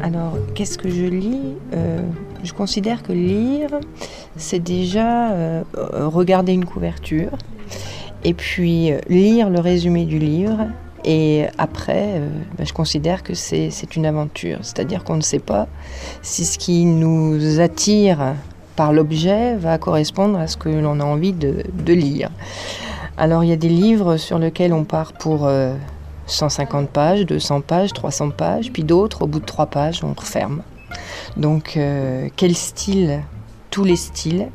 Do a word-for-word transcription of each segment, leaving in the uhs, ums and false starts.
Alors, qu'est-ce que je lis ? euh, Je considère que lire, c'est déjà euh, regarder une couverture, et puis euh, lire le résumé du livre, et après, euh, ben, je considère que c'est, c'est une aventure. C'est-à-dire qu'on ne sait pas si ce qui nous attire par l'objet va correspondre à ce que l'on a envie de, de lire. Alors, il y a des livres sur lesquels on part pour... Euh, cent cinquante pages, deux cents pages, trois cents pages, puis d'autres, au bout de trois pages, on referme. Donc, euh, quel style ? Tous les styles.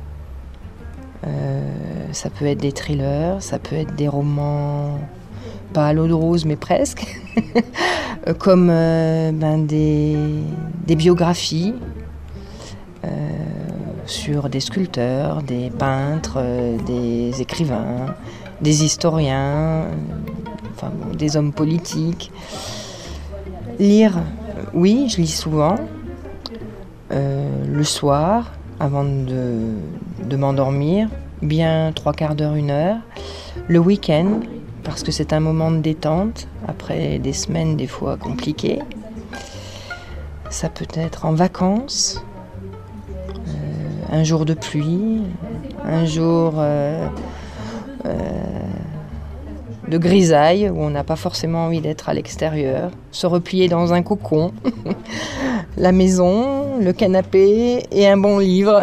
Euh, ça peut être des thrillers, ça peut être des romans, pas à l'eau de rose, mais presque, comme euh, ben, des, des biographies euh, sur des sculpteurs, des peintres, euh, des écrivains, des historiens, enfin, bon, des hommes politiques. Lire, oui, je lis souvent, euh, le soir, avant de, de m'endormir, bien trois quarts d'heure, une heure. Le week-end, parce que c'est un moment de détente, après des semaines des fois compliquées. Ça peut être en vacances, euh, un jour de pluie, un jour... Euh, euh, de grisaille, où on n'a pas forcément envie d'être à l'extérieur, se replier dans un cocon, la maison, le canapé et un bon livre.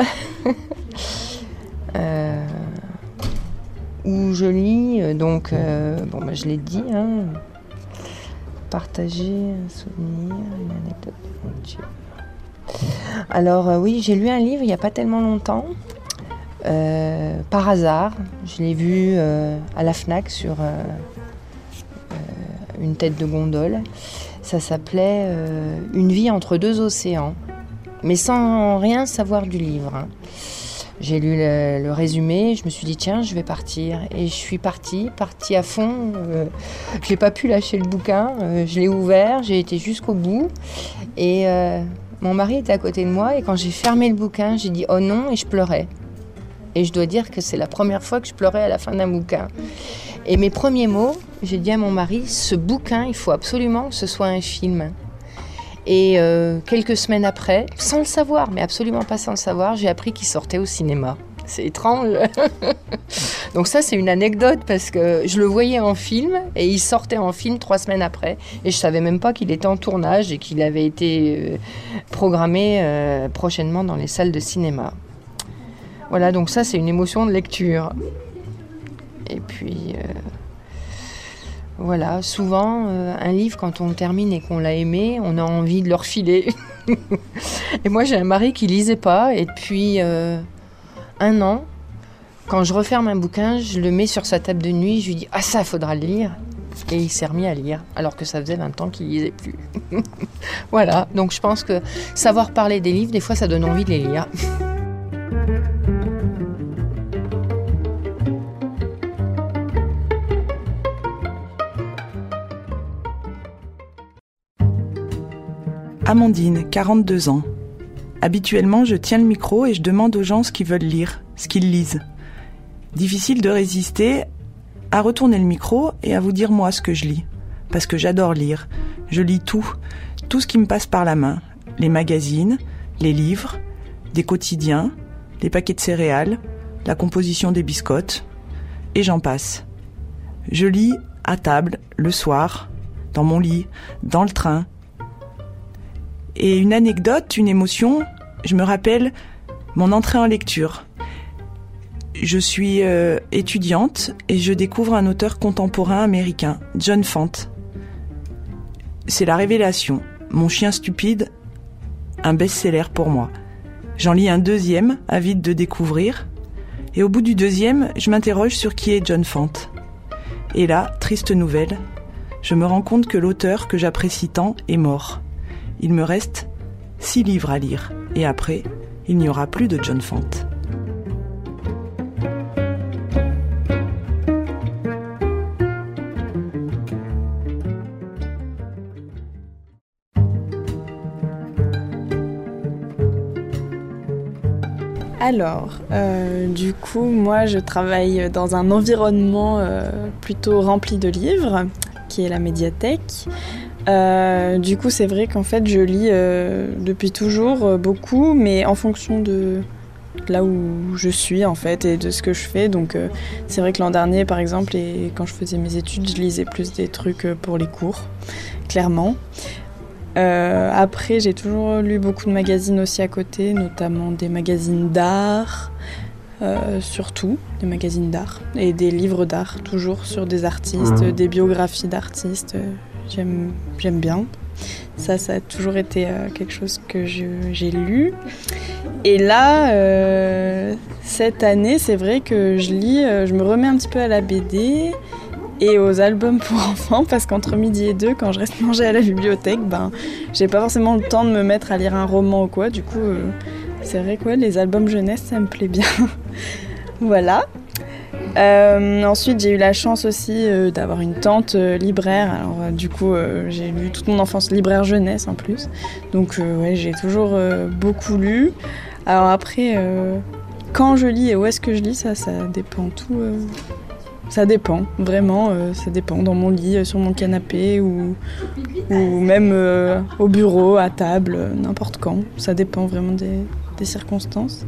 euh, où je lis, donc, euh, bon, bah, je l'ai dit, hein, partager un souvenir, une anecdote d'aventure. Alors euh, oui, j'ai lu un livre il n'y a pas tellement longtemps, Euh, par hasard, je l'ai vu euh, à la Fnac sur euh, euh, une tête de gondole. Ça s'appelait euh, « Une vie entre deux océans », mais sans rien savoir du livre. Hein. J'ai lu le, le résumé, je me suis dit tiens, je vais partir. Et je suis partie, partie à fond. Euh, je n'ai pas pu lâcher le bouquin, euh, je l'ai ouvert, j'ai été jusqu'au bout. Et euh, mon mari était à côté de moi et quand j'ai fermé le bouquin, j'ai dit oh non, et je pleurais. Et je dois dire que c'est la première fois que je pleurais à la fin d'un bouquin. Et mes premiers mots, j'ai dit à mon mari, ce bouquin, il faut absolument que ce soit un film. Et euh, quelques semaines après, sans le savoir, mais absolument pas sans le savoir, j'ai appris qu'il sortait au cinéma. C'est étrange. Donc ça, c'est une anecdote parce que je le voyais en film et il sortait en film trois semaines après. Et je savais même pas qu'il était en tournage et qu'il avait été programmé euh, prochainement dans les salles de cinéma. Voilà, donc ça, c'est une émotion de lecture. Et puis, euh, voilà, souvent, euh, un livre, quand on le termine et qu'on l'a aimé, on a envie de le refiler. Et moi, j'ai un mari qui lisait pas. Et depuis euh, un an, quand je referme un bouquin, je le mets sur sa table de nuit. Je lui dis « Ah, ça, il faudra le lire !» Et il s'est remis à lire, alors que ça faisait vingt ans qu'il ne lisait plus. Voilà, donc je pense que savoir parler des livres, des fois, ça donne envie de les lire. Amandine, quarante-deux ans. Habituellement, je tiens le micro et je demande aux gens ce qu'ils veulent lire, ce qu'ils lisent. Difficile de résister à retourner le micro et à vous dire moi ce que je lis. Parce que j'adore lire. Je lis tout, tout ce qui me passe par la main. Les magazines, les livres, des quotidiens, les paquets de céréales, la composition des biscottes, et j'en passe. Je lis à table, le soir, dans mon lit, dans le train. Et une anecdote, une émotion, je me rappelle mon entrée en lecture. Je suis euh, étudiante et je découvre un auteur contemporain américain, John Fante. C'est la révélation. Mon chien stupide, un best-seller pour moi. J'en lis un deuxième, avide de découvrir. Et au bout du deuxième, je m'interroge sur qui est John Fante. Et là, triste nouvelle, je me rends compte que l'auteur que j'apprécie tant est mort. Il me reste six livres à lire. Et après, il n'y aura plus de John Fante. Alors, euh, du coup, moi, je travaille dans un environnement euh, plutôt rempli de livres, qui est la médiathèque. Euh, du coup, c'est vrai qu'en fait, je lis euh, depuis toujours euh, beaucoup, mais en fonction de là où je suis en fait et de ce que je fais. Donc, euh, c'est vrai que l'an dernier, par exemple, et quand je faisais mes études, je lisais plus des trucs pour les cours, clairement. Euh, après, j'ai toujours lu beaucoup de magazines aussi à côté, notamment des magazines d'art, euh, surtout des magazines d'art et des livres d'art, toujours sur des artistes, des biographies d'artistes. J'aime, j'aime bien. Ça, ça a toujours été euh, quelque chose que je, j'ai lu. Et là, euh, cette année, c'est vrai que je lis, euh, je me remets un petit peu à la B D et aux albums pour enfants, parce qu'entre midi et deux, quand je reste manger à la bibliothèque, ben, j'ai pas forcément le temps de me mettre à lire un roman ou quoi. Du coup, euh, c'est vrai que ouais, les albums jeunesse, ça me plaît bien. Voilà. Euh, ensuite, j'ai eu la chance aussi euh, d'avoir une tante euh, libraire. Alors, euh, du coup, euh, j'ai lu toute mon enfance libraire jeunesse en plus. Donc, euh, ouais, j'ai toujours euh, beaucoup lu. Alors après, euh, quand je lis et où est-ce que je lis, ça, ça dépend tout. Euh, ça dépend, vraiment, euh, ça dépend. Dans mon lit, euh, sur mon canapé ou, ou même euh, au bureau, à table, euh, n'importe quand. Ça dépend vraiment des, des circonstances.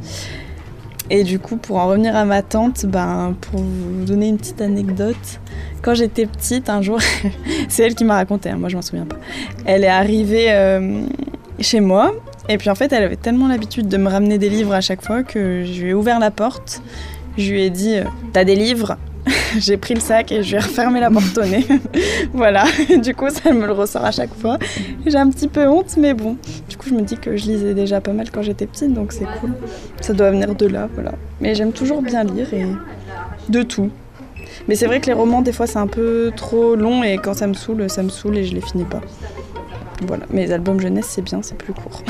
Et du coup, pour en revenir à ma tante, ben, pour vous donner une petite anecdote, quand j'étais petite, un jour, c'est elle qui m'a raconté, hein, moi je m'en souviens pas, elle est arrivée euh, chez moi, et puis en fait, elle avait tellement l'habitude de me ramener des livres à chaque fois que je lui ai ouvert la porte, je lui ai dit « T'as des livres ?» J'ai pris le sac et je lui ai refermé la porte au nez. Voilà, du coup, ça me le ressort à chaque fois. J'ai un petit peu honte, mais bon. Du coup, je me dis que je lisais déjà pas mal quand j'étais petite, donc c'est cool. Ça doit venir de là, voilà. Mais j'aime toujours bien lire et de tout. Mais c'est vrai que les romans, des fois, c'est un peu trop long et quand ça me saoule, ça me saoule et je les finis pas. Voilà, mais les albums jeunesse, c'est bien, c'est plus court.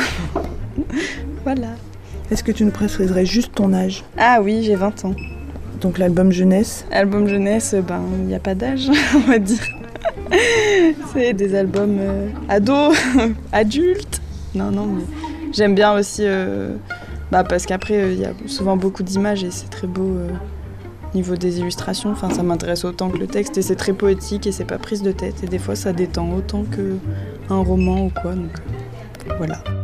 Voilà. Est-ce que tu nous préciserais juste ton âge ? Ah oui, j'ai vingt ans. Donc l'album jeunesse ? Album jeunesse, ben, il n'y a pas d'âge, on va dire. C'est des albums euh, ados, adultes. Non, non, mais j'aime bien aussi, euh, bah, parce qu'après, il euh, y a souvent beaucoup d'images et c'est très beau au euh, niveau des illustrations. Enfin, ça m'intéresse autant que le texte et c'est très poétique et c'est pas prise de tête. Et des fois, ça détend autant qu'un roman ou quoi, donc euh, voilà.